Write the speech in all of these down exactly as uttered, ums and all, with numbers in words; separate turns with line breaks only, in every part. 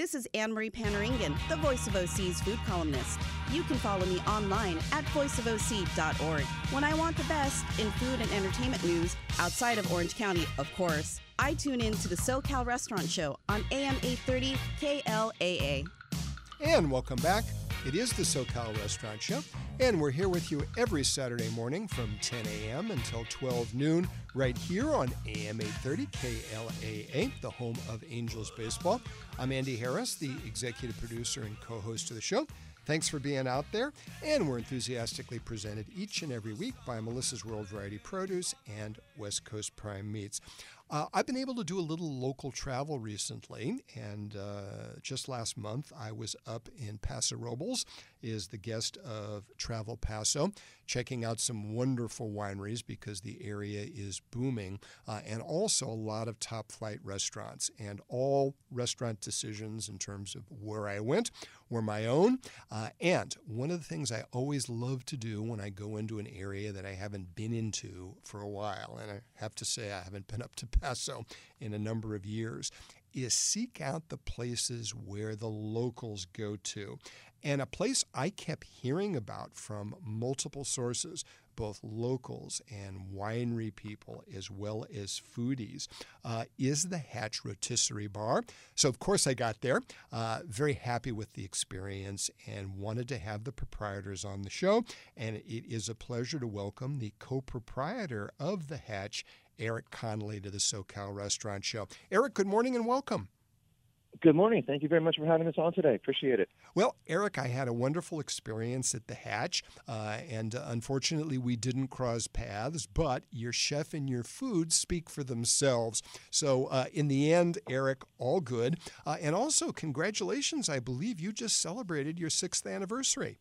This is Anne-Marie Panaringan, the Voice of O C's food columnist. You can follow me online at voice of o c dot org. When I want the best in food and entertainment news, outside of Orange County, of course, I tune in to the SoCal Restaurant Show on A M eight thirty K L A A.
And welcome back. It is the SoCal Restaurant Show, and we're here with you every Saturday morning from ten a.m. until twelve noon right here on A M eight thirty K L A A, the home of Angels Baseball. I'm Andy Harris, the executive producer and co-host of the show. Thanks for being out there, and we're enthusiastically presented each and every week by Melissa's World Variety Produce and West Coast Prime Meats. Uh, I've been able to do a little local travel recently, and uh, just last month I was up in Paso Robles, is the guest of Travel Paso, checking out some wonderful wineries because the area is booming, uh, and also a lot of top-flight restaurants. And all restaurant decisions in terms of where I went were my own. Uh, and one of the things I always love to do when I go into an area that I haven't been into for a while, and I have to say I haven't been up to Paso in a number of years, is seek out the places where the locals go to. And a place I kept hearing about from multiple sources, both locals and winery people as well as foodies, uh, is the Hatch Rotisserie Bar. So, of course, I got there, uh, very happy with the experience and wanted to have the proprietors on the show. And it is a pleasure to welcome the co-proprietor of the Hatch, Eric Connolly, to the SoCal Restaurant Show. Eric, good morning and welcome.
Good morning. Thank you very much for having us on today. Appreciate it.
Well, Eric, I had a wonderful experience at the Hatch, uh, and uh, unfortunately we didn't cross paths, but your chef and your food speak for themselves. So uh, in the end, Eric, all good. Uh, and also, congratulations. I believe you just celebrated your sixth anniversary.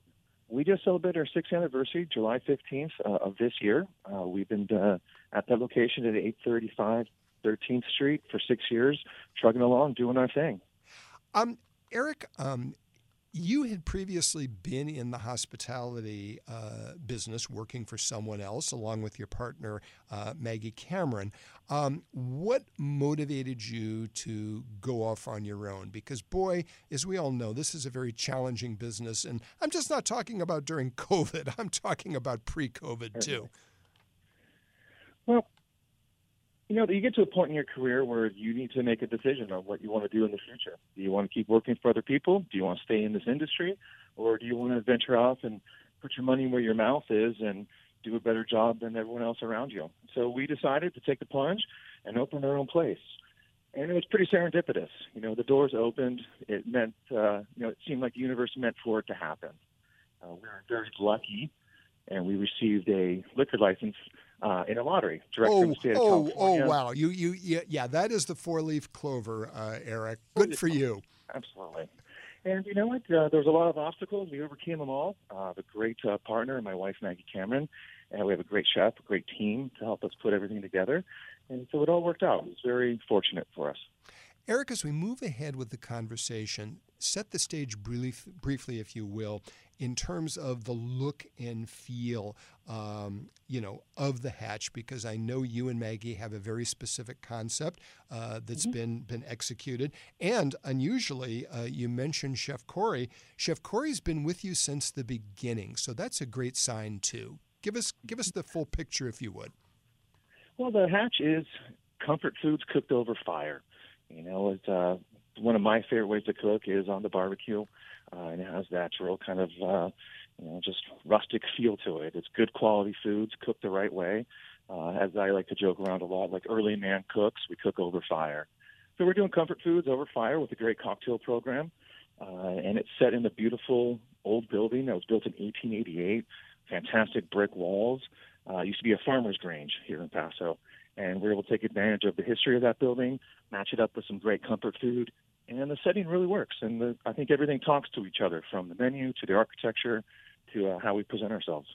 We just celebrated our sixth anniversary, July fifteenth uh, of this year. Uh, we've been uh, at that location at eight thirty-five thirteenth Street for six years, trucking along, doing our thing.
Um, Eric, um, you had previously been in the hospitality uh, business working for someone else, along with your partner, uh, Maggie Cameron. Um, what motivated you to go off on your own? Because, boy, as we all know, this is a very challenging business. And I'm just not talking about during COVID. I'm talking about pre-COVID, too.
Well, you know, you get to a point in your career where you need to make a decision on what you want to do in the future. Do you want to keep working for other people? Do you want to stay in this industry? Or do you want to venture off and put your money where your mouth is and do a better job than everyone else around you? So we decided to take the plunge and open our own place. And it was pretty serendipitous. You know, the doors opened. It meant, uh, you know, it seemed like the universe meant for it to happen. Uh, we were very lucky, and we received a liquor license Uh, in a lottery, direct
oh,
from the state of
oh,
California.
Oh, wow. You, you, yeah, yeah, that is the four-leaf clover, uh, Eric. Good for you.
Absolutely. And you know what? Uh, there was a lot of obstacles. We overcame them all. Uh, the great uh, partner, my wife, Maggie Cameron, and we have a great chef, a great team to help us put everything together. And so it all worked out. It was very fortunate for us.
Eric, as we move ahead with the conversation, set the stage brief, briefly, if you will, in terms of the look and feel, um, you know, of the Hatch, because I know you and Maggie have a very specific concept uh, that's mm-hmm. been been executed. And unusually, uh, you mentioned Chef Corey. Chef Corey's been with you since the beginning, so that's a great sign too. Give us give us the full picture, if you would.
Well, the Hatch is comfort foods cooked over fire. You know, it's uh, one of my favorite ways to cook is on the barbecue, uh, and it has that real kind of, uh, you know, just rustic feel to it. It's good quality foods cooked the right way. Uh, as I like to joke around a lot, like early man cooks, we cook over fire. So we're doing comfort foods over fire with a great cocktail program, uh, and it's set in a beautiful old building that was built in eighteen eighty-eight, fantastic brick walls. Uh, it used to be a farmer's grange here in Paso. And we're able to take advantage of the history of that building, match it up with some great comfort food, and the setting really works. And the, I think everything talks to each other, from the menu to the architecture to uh, how we present ourselves.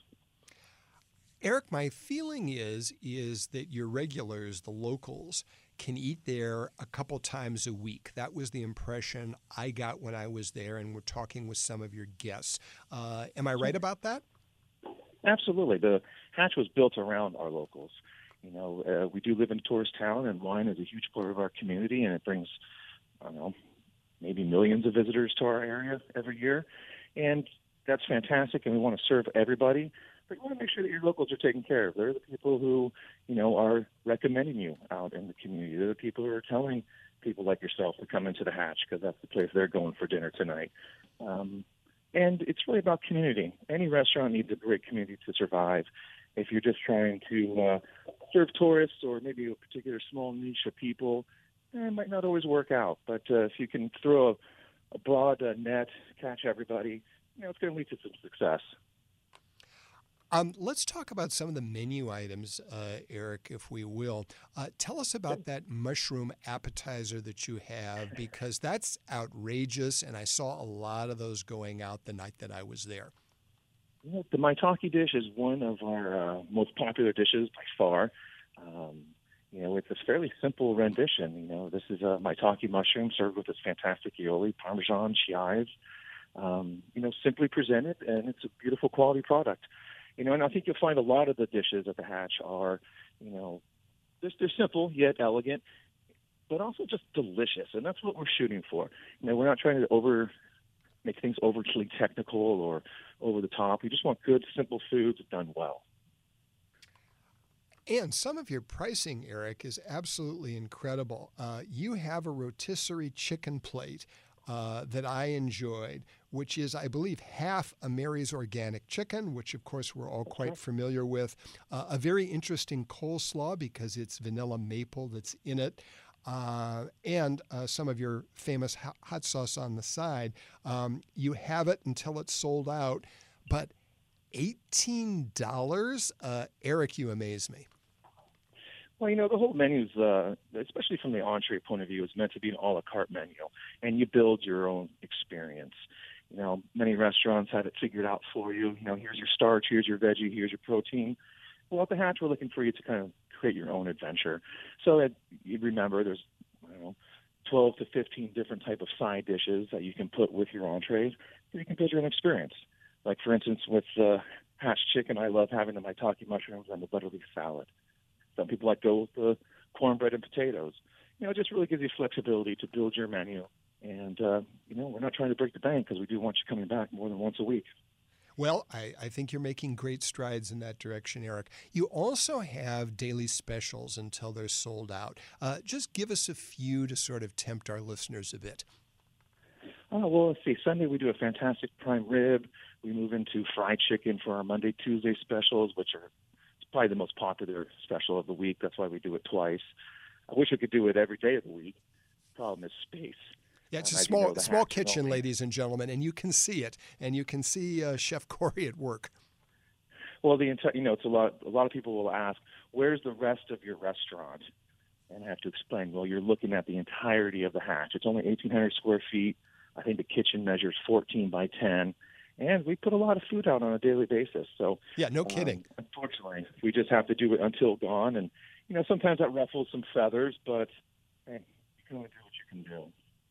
Eric, my feeling is is that your regulars, the locals, can eat there a couple times a week. That was the impression I got when I was there, and we're talking with some of your guests. Uh, am I right about that?
Absolutely. The Hatch was built around our locals. You know, uh, we do live in a tourist town, and wine is a huge part of our community, and it brings, I don't know, maybe millions of visitors to our area every year. And that's fantastic, and we want to serve everybody. But you want to make sure that your locals are taken care of. They're the people who, you know, are recommending you out in the community. They're the people who are telling people like yourself to come into the Hatch because that's the place they're going for dinner tonight. Um, and it's really about community. Any restaurant needs a great community to survive. If you're just trying to uh, serve tourists or maybe a particular small niche of people, eh, it might not always work out. But uh, if you can throw a, a broad uh, net, catch everybody, you know, it's going to lead to some success.
Um, let's talk about some of the menu items, uh, Eric, if we will. Uh, tell us about that mushroom appetizer that you have, because that's outrageous, and I saw a lot of those going out the night that I was there.
You know, the maitake dish is one of our uh, most popular dishes by far. Um, you know, it's a fairly simple rendition. You know, this is a maitake mushroom served with this fantastic aioli, Parmesan, chives. Um, you know, simply presented, and it's a beautiful quality product. You know, and I think you'll find a lot of the dishes at the Hatch are, you know, they're, they're simple yet elegant, but also just delicious, and that's what we're shooting for. You know, we're not trying to over make things overly technical or over the top. We just want good, simple foods done well.
And some of your pricing, Eric, is absolutely incredible. Uh, you have a rotisserie chicken plate Uh, that I enjoyed, which is, I believe, half a Mary's Organic Chicken, which, of course, we're all quite familiar with. Uh, a very interesting coleslaw because it's vanilla maple that's in it. Uh, and uh, some of your famous hot sauce on the side. Um, you have it until it's sold out. But eighteen dollars? Uh, Eric, you amaze me.
Well, you know, the whole menu's, uh, especially from the entree point of view, is meant to be an a la carte menu, and you build your own experience. You know, many restaurants have it figured out for you. You know, here's your starch, here's your veggie, here's your protein. Well, at the Hatch, we're looking for you to kind of create your own adventure. So that you remember there's, I don't know, twelve to fifteen different type of side dishes that you can put with your entrees, so you can build your own experience. Like, for instance, with uh, Hatch chicken, I love having the maitake mushrooms and the butter leaf salad. Some people like to go with the cornbread and potatoes. You know, it just really gives you flexibility to build your menu. And, uh, you know, we're not trying to break the bank because we do want you coming back more than once a week.
Well, I, I think you're making great strides in that direction, Eric. You also have daily specials until they're sold out. Uh, just give us a few to sort of tempt our listeners a bit.
Oh, well, let's see. Sunday we do a fantastic prime rib. We move into fried chicken for our Monday, Tuesday specials, which are probably the most popular special of the week. That's why we do it twice. I wish we could do it every day of the week. Problem is space.
Yeah, it's
um,
a small
you know,
small
Hatch
kitchen,
only.
ladies and gentlemen, and you can see it, and you can see uh, Chef Corey at work.
Well, the entire, you know, it's a lot. A lot of people will ask, "Where's the rest of your restaurant?" And I have to explain. Well, you're looking at the entirety of the Hatch. It's only eighteen hundred square feet. I think the kitchen measures fourteen by ten. And we put a lot of food out on a daily basis. So
yeah, no kidding.
Um, unfortunately, we just have to do it until dawn. And, you know, sometimes that ruffles some feathers, but hey, you can only do what you can do.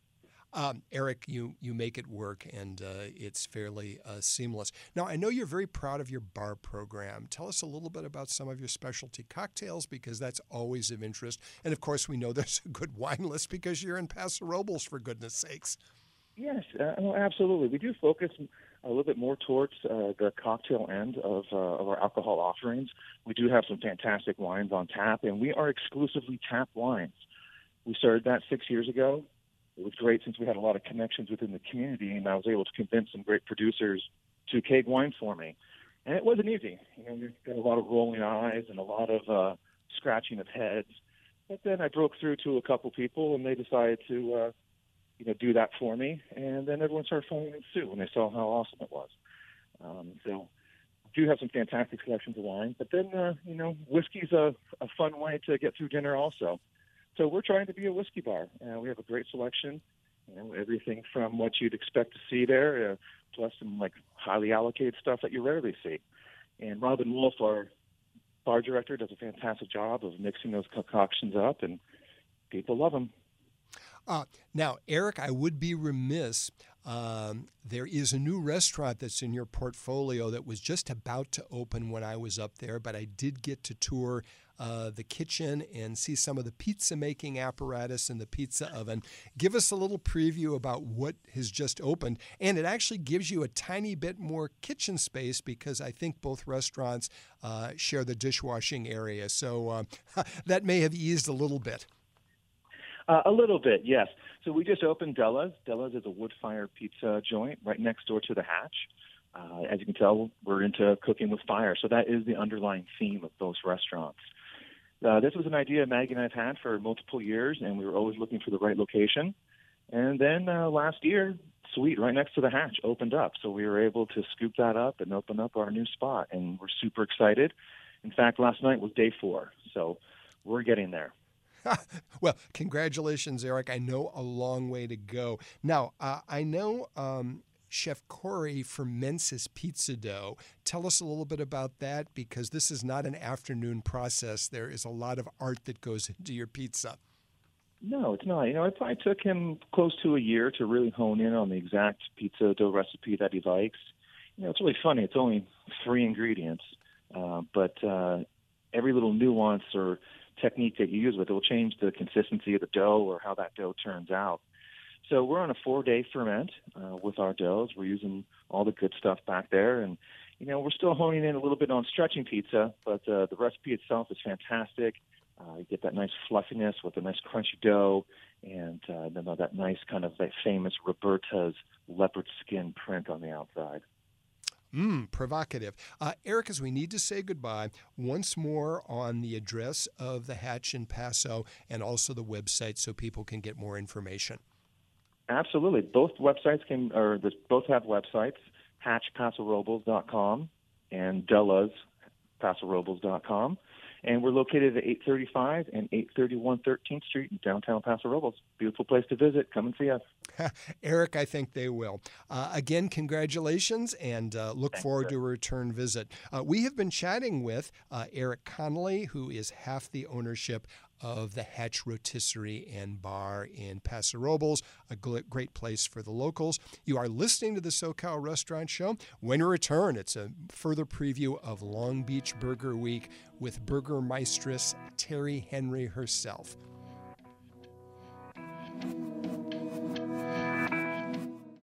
Um, Eric, you, you make it work, and uh, it's fairly uh, seamless. Now, I know you're very proud of your bar program. Tell us a little bit about some of your specialty cocktails, because that's always of interest. And, of course, we know there's a good wine list because you're in Paso Robles, for goodness sakes.
Yes, uh, no, absolutely. We do focus a little bit more towards uh, the cocktail end of, uh, of our alcohol offerings. We do have some fantastic wines on tap, and we are exclusively tap wines. We started that six years ago. It was great since we had a lot of connections within the community, and I was able to convince some great producers to keg wine for me. And it wasn't easy. You know, you got a lot of rolling eyes and a lot of uh, scratching of heads. But then I broke through to a couple people, and they decided to uh, you know, do that for me, and then everyone started following suit when they saw how awesome it was. Um, so we do have some fantastic selections of wine, but then, uh, you know, whiskey's a, a fun way to get through dinner also. So we're trying to be a whiskey bar. Uh, we have a great selection, you know, everything from what you'd expect to see there, uh, plus some, like, highly allocated stuff that you rarely see. And Robin Wolf, our bar director, does a fantastic job of mixing those concoctions up, and people love them.
Uh, now, Eric, I would be remiss. Um, there is a new restaurant that's in your portfolio that was just about to open when I was up there, but I did get to tour uh, the kitchen and see some of the pizza making apparatus in the pizza oven. Give us a little preview about what has just opened. And it actually gives you a tiny bit more kitchen space because I think both restaurants uh, share the dishwashing area. So uh, that may have eased a little bit.
Uh, a little bit, yes. So we just opened Della's. Della's is a wood-fire pizza joint right next door to the Hatch. Uh, as you can tell, we're into cooking with fire, so that is the underlying theme of those restaurants. Uh, this was an idea Maggie and I have had for multiple years, and we were always looking for the right location. And then uh, last year, Sweet, right next to the Hatch, opened up, so we were able to scoop that up and open up our new spot, and we're super excited. In fact, last night was day four, so we're getting there.
Well, congratulations, Eric. I know a long way to go. Now, uh, I know um, Chef Corey ferments his pizza dough. Tell us a little bit about that, because this is not an afternoon process. There is a lot of art that goes into your pizza.
No, it's not. You know, it probably took him close to a year to really hone in on the exact pizza dough recipe that he likes. You know, it's really funny. It's only three ingredients, uh, but uh, every little nuance or technique that you use with it will change the consistency of the dough or how that dough turns out. So we're on a four-day ferment uh, with our doughs. We're using all the good stuff back there, and you know we're still honing in a little bit on stretching pizza, but uh, the recipe itself is fantastic. Uh, you get that nice fluffiness with a nice crunchy dough, and uh, then that nice kind of that famous Roberta's leopard skin print on the outside.
Mmm, provocative. Uh, Eric, as we need to say goodbye, once more on the address of the Hatch in Paso and also the website so people can get more information.
Absolutely. Both websites can, or this, both have websites, hatch paso robles dot com and Della's paso robles dot com. And we're located at eight thirty-five and eight thirty-one thirteenth Street in downtown Paso Robles. Beautiful place to visit. Come and see us.
Eric, I think they will. Uh, again, congratulations, and uh, look
Thanks,
forward
sir.
to a return visit. Uh, we have been chatting with uh, Eric Connolly, who is half the ownership of the Hatch Rotisserie and Bar in Paso Robles, a great place for the locals. You are listening to the SoCal Restaurant Show. When we return, it's a further preview of Long Beach Burger Week with Burger Meistress Terry Henry herself.